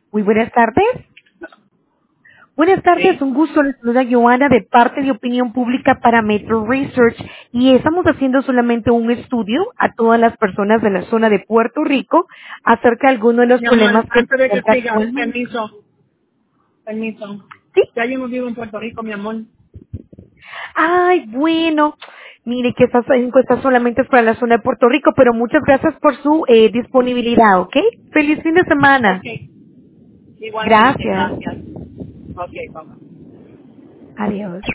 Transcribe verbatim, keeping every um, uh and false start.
Muy buenas tardes. Buenas tardes, Sí. un gusto. Les saluda Joana de parte de Opinión Pública para Metro Research y estamos haciendo solamente un estudio a todas las personas de la zona de Puerto Rico acerca de algunos de los Mi amor, problemas que antes de que presenta siga, actualmente. permiso, permiso. ¿Sí? Ya yo no vivo en Puerto Rico, mi amor. Ay, bueno. Mire que esta encuesta solamente es para la zona de Puerto Rico, pero muchas gracias por su eh, disponibilidad, ¿ok? Feliz fin de semana. Ok. Igualmente, Gracias. gracias. Ok, papá. Adiós.